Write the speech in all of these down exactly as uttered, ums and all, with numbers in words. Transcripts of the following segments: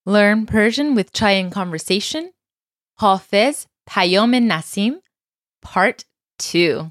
Learn Persian with Chai and Conversation, Hafiz Payam Nasim, Part two.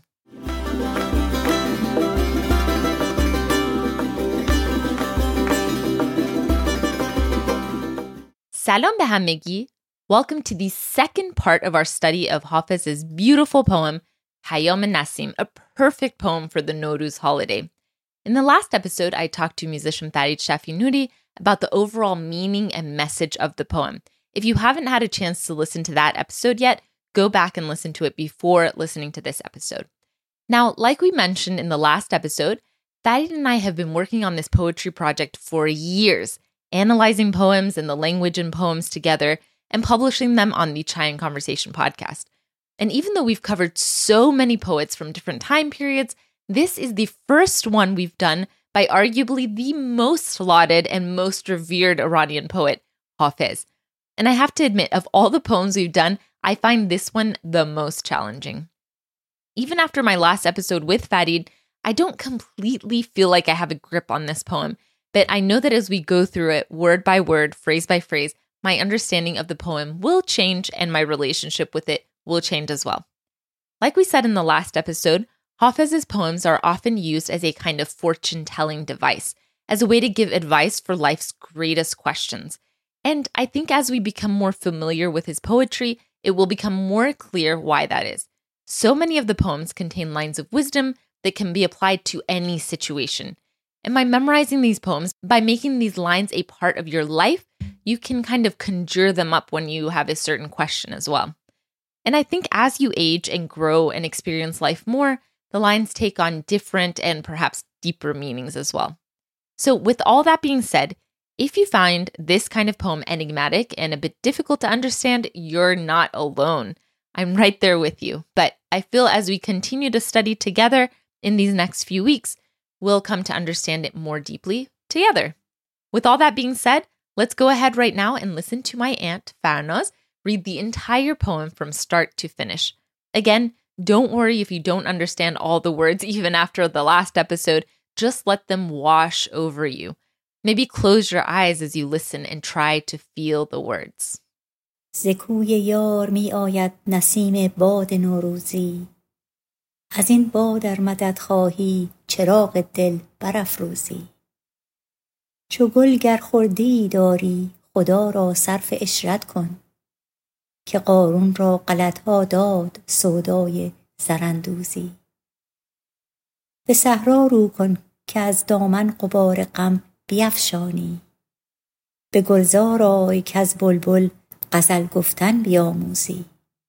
Salam be hamegi. Welcome to the second part of our study of Hafiz's beautiful poem, Payam Nasim, a perfect poem for the Nowruz holiday. In the last episode, I talked to musician Farid Shafi Noori about the overall meaning and message of the poem. If you haven't had a chance to listen to that episode yet, go back and listen to it before listening to this episode. Now, like we mentioned in the last episode, Farid and I have been working on this poetry project for years, analyzing poems and the language in poems together and publishing them on the Chai and Conversation podcast. And even though we've covered so many poets from different time periods, this is the first one we've done by arguably the most lauded and most revered Iranian poet, Hafiz. And I have to admit, of all the poems we've done, I find this one the most challenging. Even after my last episode with Farid, I don't completely feel like I have a grip on this poem, but I know that as we go through it, word by word, phrase by phrase, my understanding of the poem will change and my relationship with it will change as well. Like we said in the last episode, Hafiz's poems are often used as a kind of fortune-telling device, as a way to give advice for life's greatest questions. And I think as we become more familiar with his poetry, it will become more clear why that is. So many of the poems contain lines of wisdom that can be applied to any situation. And by memorizing these poems, by making these lines a part of your life, you can kind of conjure them up when you have a certain question as well. And I think as you age and grow and experience life more, the lines take on different and perhaps deeper meanings as well. So with all that being said, if you find this kind of poem enigmatic and a bit difficult to understand, you're not alone. I'm right there with you. But I feel as we continue to study together in these next few weeks, we'll come to understand it more deeply together. With all that being said, let's go ahead right now and listen to my aunt, Farnaz, read the entire poem from start to finish. Again, don't worry if you don't understand all the words even after the last episode. Just let them wash over you. Maybe close your eyes as you listen and try to feel the words. ز کوی یار می آید نسیم باد نوروزی از این باد ار مدد خواهی چراغ دل برافروزی چو گل گر خردی داری خدا را صرف عشرت کن که قارون را غلط‌ها داد سودای زراندوزی به صحرا رو کن که از دامن غبار غم بیفشانی به گلزار آی که از بلبل غزل گفتن بیاموزی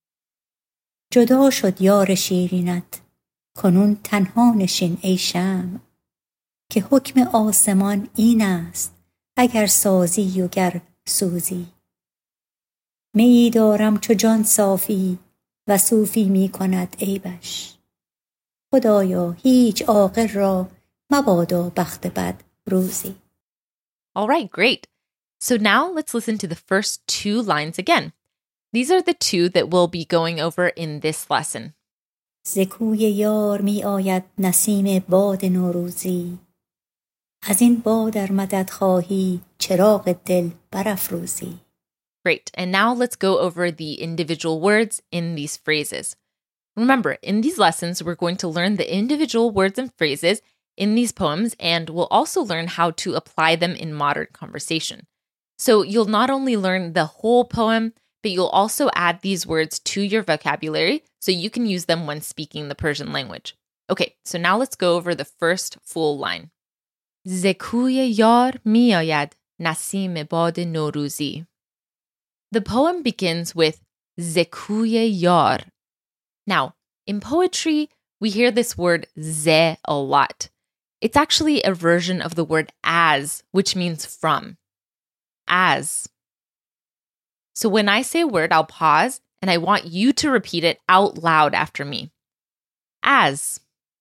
جدا شد یار شیرینت کنون تنها نشین ای شمع که حکم آسمان این است اگر سازی و گر سوزی میی دارم چو جان صافی و صوفی می کند عیبش خدایا هیچ عاقل را مبادا بخت بد روزی. All right, great. So now let's listen to the first two lines again. These are the two that we'll be going over in this lesson. ز کوی یار می آید نسیم باد نوروزی از این باد ار مدد خواهی چراغ دل برافروزی. Great. And now let's go over the individual words in these phrases. Remember, in these lessons, we're going to learn the individual words and phrases in these poems, and we'll also learn how to apply them in modern conversation. So you'll not only learn the whole poem, but you'll also add these words to your vocabulary so you can use them when speaking the Persian language. Okay, so now let's go over the first full line. ز کوی یار می آید نسیم باد نوروزی. The poem begins with ز کوی یار. Now, in poetry, we hear this word ze a lot. It's actually a version of the word as, which means from. As. So when I say a word, I'll pause and I want you to repeat it out loud after me. As.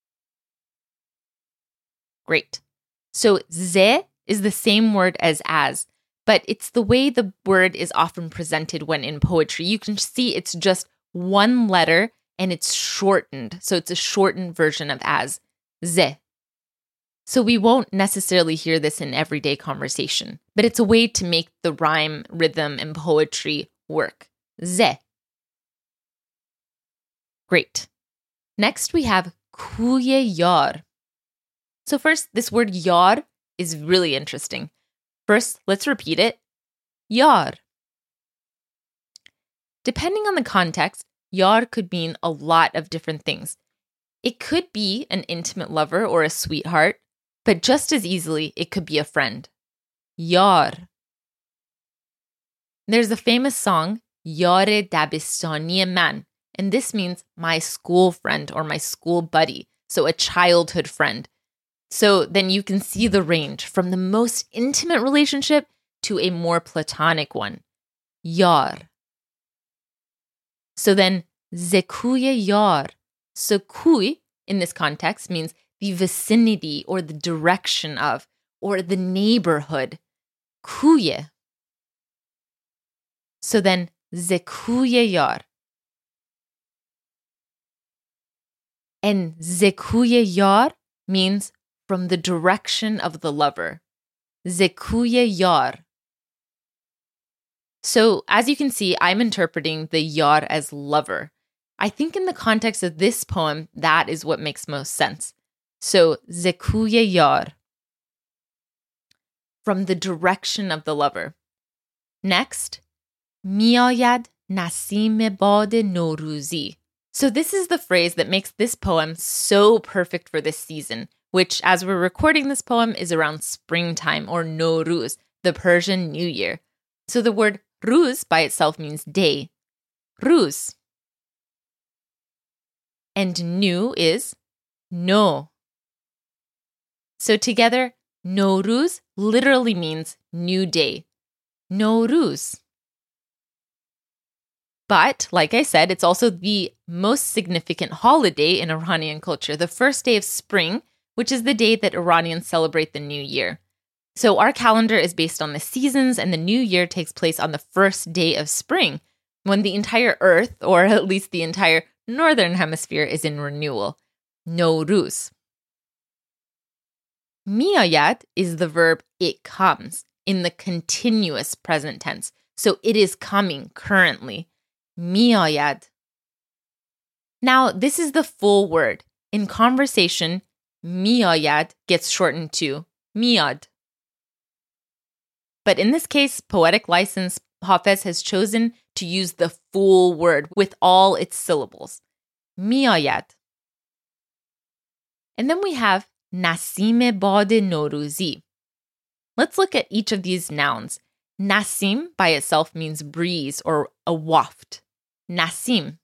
Great. So ze is the same word as as, but it's the way the word is often presented when in poetry. You can see it's just one letter and it's shortened. So it's a shortened version of as. Ze. So we won't necessarily hear this in everyday conversation, but it's a way to make the rhyme, rhythm, and poetry work. Ze. Great. Next we have kuye yar. So first, this word yar is really interesting. First, let's repeat it. Yar. Depending on the context, yar could mean a lot of different things. It could be an intimate lover or a sweetheart, but just as easily, it could be a friend. Yar. There's a famous song, Yare Dabistani Man, and this means my school friend or my school buddy, so a childhood friend. So then you can see the range from the most intimate relationship to a more platonic one. Yar. So then, zekuye yar. So kuy, in this context, means the vicinity or the direction of, or the neighborhood. Kuye. So then, zekuye yar. And zekuye yar means from the direction of the lover. Zekuye yar. So as you can see, I'm interpreting the yar as lover. I think in the context of this poem, that is what makes most sense. So, zekuye yar. From the direction of the lover. Next, miayad nasim bad noruzi. So this is the phrase that makes this poem so perfect for this season, which, as we're recording this poem, is around springtime or Nowruz, the Persian New Year. So the word ruz by itself means day. Ruz. And new is no. So together, Nowruz literally means new day. Nowruz. But, like I said, it's also the most significant holiday in Iranian culture, the first day of spring, which is the day that Iranians celebrate the new year. So our calendar is based on the seasons, and the new year takes place on the first day of spring, when the entire earth, or at least the entire northern hemisphere, is in renewal. Nowruz. Miayad is the verb it comes in the continuous present tense. So it is coming currently. Miayad. Now, this is the full word. In conversation, miayad gets shortened to miad. But in this case, poetic license, Hafez has chosen to use the full word with all its syllables. Miayad. And then we have nasim bad noruzi. Let's look at each of these nouns. Nasim by itself means breeze or a waft. Nasim.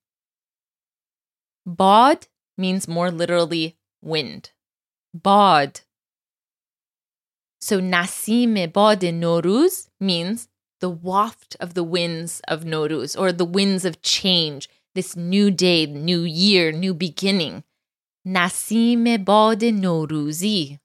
Bad means more literally wind. Bad. So nasim bad Nowruz means the waft of the winds of Nowruz, or the winds of change, this new day, new year, new beginning. Nasim bad Nowruzi.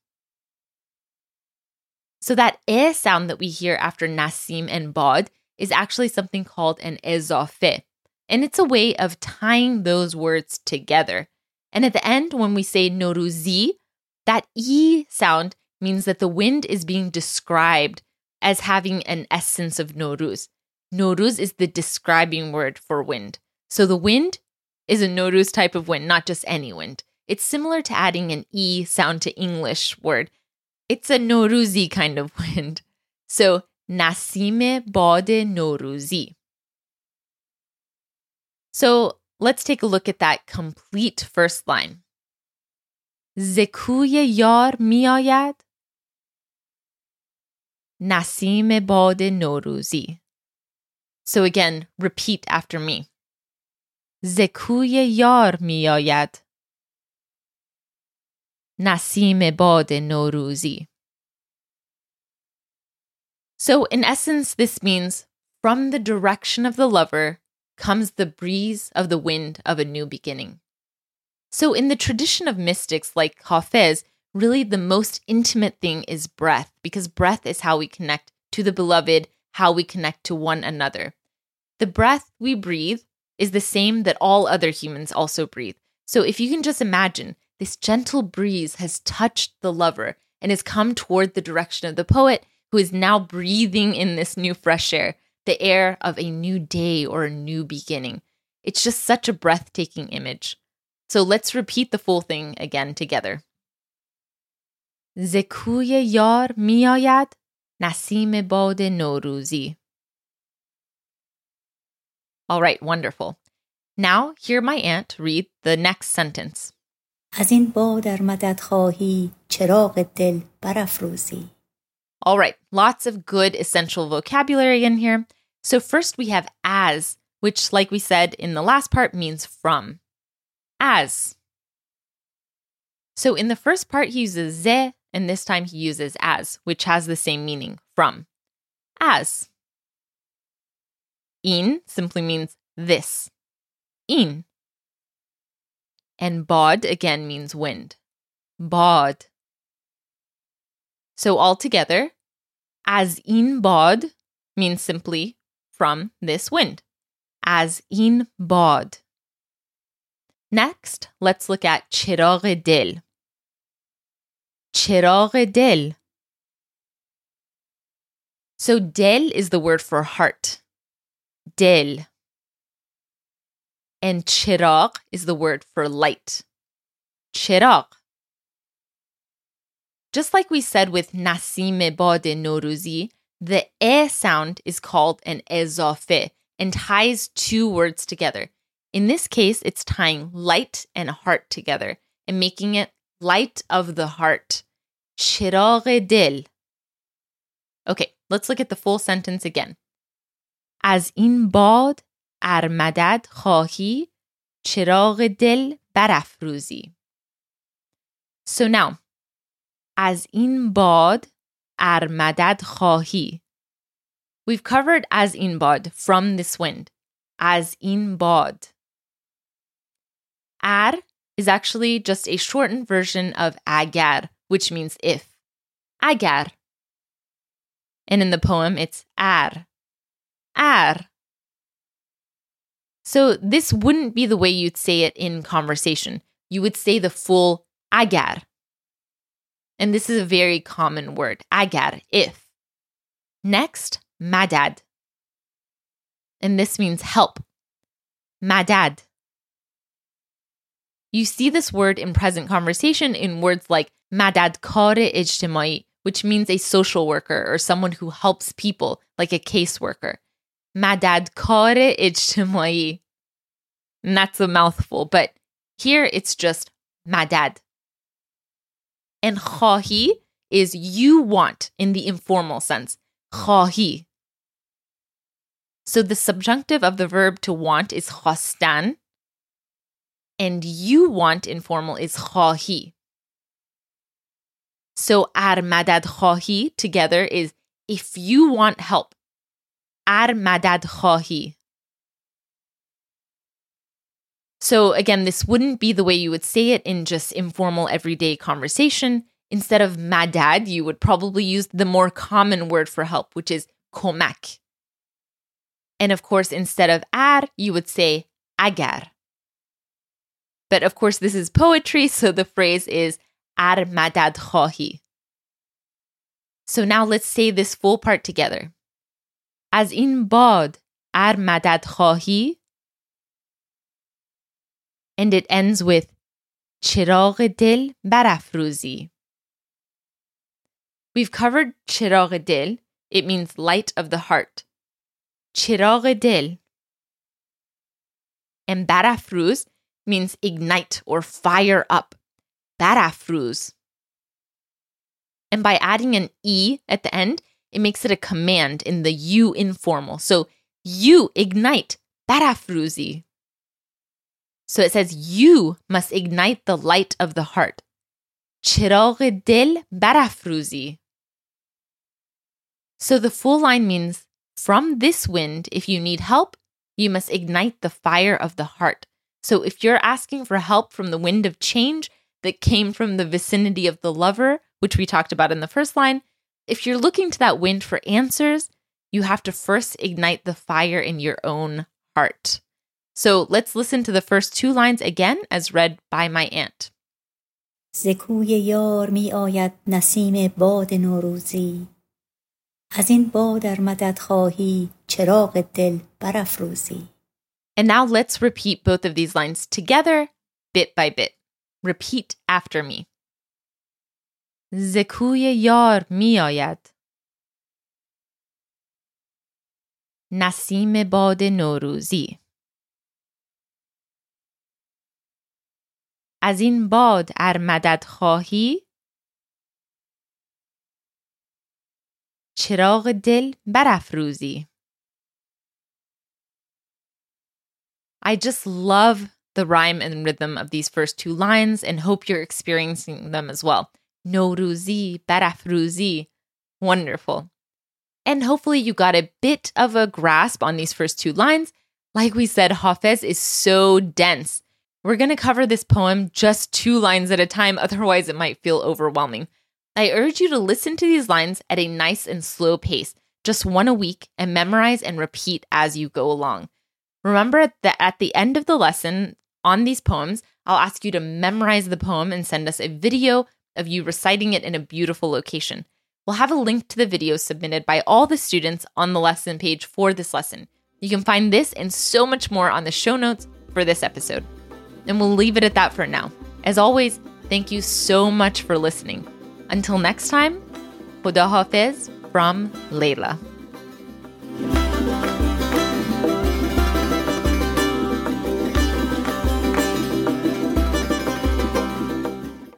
So that eh sound that we hear after nasim and bad is actually something called an ezafe. And it's a way of tying those words together. And at the end, when we say Nowruzi, that e sound means that the wind is being described as having an essence of Nowruz. Nowruz is the describing word for wind. So the wind is a Nowruz type of wind, not just any wind. It's similar to adding an e sound to English word. It's a Nowruzi kind of wind. So, nasim bad Nowruzi. So, let's take a look at that complete first line. Zekuye yar miayad, nasim bad Nowruzi. So again, repeat after me. Zekuye yar miayad, nasim bad Nowruzi. So in essence, this means from the direction of the lover comes the breeze of the wind of a new beginning. So in the tradition of mystics like Hafez, really the most intimate thing is breath, because breath is how we connect to the beloved, how we connect to one another. The breath we breathe is the same that all other humans also breathe. So if you can just imagine, this gentle breeze has touched the lover, and has come toward the direction of the poet, who is now breathing in this new fresh air, the air of a new day or a new beginning. It's just such a breathtaking image. So let's repeat the full thing again together. ز کوی یار می آید نسیم باد نوروزی. All right, wonderful. Now, hear my aunt read the next sentence. از این باد ار مدد خواهی چراغ دل برافروزی. All right, lots of good essential vocabulary in here. So first we have as, which like we said in the last part means from. As. So in the first part he uses ze, and this time he uses as, which has the same meaning, from. As. In simply means this. In. And bod again means wind. Bod. So all together, as in bod means simply from this wind. As in bod. Next, let's look at chirag dil. Chirag dil. So del is the word for heart. Dil. And chirag is the word for light. Chirag. Just like we said with Nasim Bad Noruzi, the e sound is called an ezafe and ties two words together. In this case, it's tying light and heart together and making it light of the heart. Chirag dil. Okay, let's look at the full sentence again. Az in bad ar madad khahi chirag dil barafruzi. So now, از این باد ار مدد خواهی. We've covered از این باد, from this wind. از این باد. Ar is actually just a shortened version of agar, which means if. Agar. And in the poem, it's ar. Ar. So this wouldn't be the way you'd say it in conversation. You would say the full agar. And this is a very common word, agar, if. Next, madad. And this means help. Madad. You see this word in present conversation in words like madad kar ijtimai, which means a social worker or someone who helps people, like a caseworker. Madad kar ijtimai. And that's a mouthful, but here it's just madad. And khahi is you want in the informal sense. Khahi. So the subjunctive of the verb to want is khastan. And you want informal is khahi. So ar madad khahi together is if you want help. Ar madad khahi. So again, this wouldn't be the way you would say it in just informal everyday conversation. Instead of madad, you would probably use the more common word for help, which is komak. And of course, instead of ar, you would say agar. But of course, this is poetry, so the phrase is ar madad khahi. So now let's say this full part together. Az in bad ar madad khahi. And it ends with chirag dil barafruzi. We've covered chirag dil. It means light of the heart. Chirag dil. And barafruz means ignite or fire up. Barafruz. And by adding an e at the end, it makes it a command in the you informal. So you ignite barafruzi. So it says, you must ignite the light of the heart. Chirag dil barafruzi. So the full line means, from this wind, if you need help, you must ignite the fire of the heart. So if you're asking for help from the wind of change that came from the vicinity of the lover, which we talked about in the first line, if you're looking to that wind for answers, you have to first ignite the fire in your own heart. So let's listen to the first two lines again as read by my aunt. ز کوی یار می آید نسیم باد نوروزی از این باد ار مدد خواهی چراغ دل برافروزی. And now let's repeat both of these lines together, bit by bit. Repeat after me. ز کوی یار می آید نسیم باد نوروزی از این باد ار مدد خواهی چراغ دل برافروزی. I just love the rhyme and rhythm of these first two lines and hope you're experiencing them as well. Noruzi, barafruzi. Wonderful. And hopefully you got a bit of a grasp on these first two lines. Like we said, Hafez is so dense. We're going to cover this poem just two lines at a time, otherwise it might feel overwhelming. I urge you to listen to these lines at a nice and slow pace, just one a week, and memorize and repeat as you go along. Remember that at the end of the lesson on these poems, I'll ask you to memorize the poem and send us a video of you reciting it in a beautiful location. We'll have a link to the video submitted by all the students on the lesson page for this lesson. You can find this and so much more on the show notes for this episode. And we'll leave it at that for now. As always, thank you so much for listening. Until next time, Khuda Hafiz from Layla.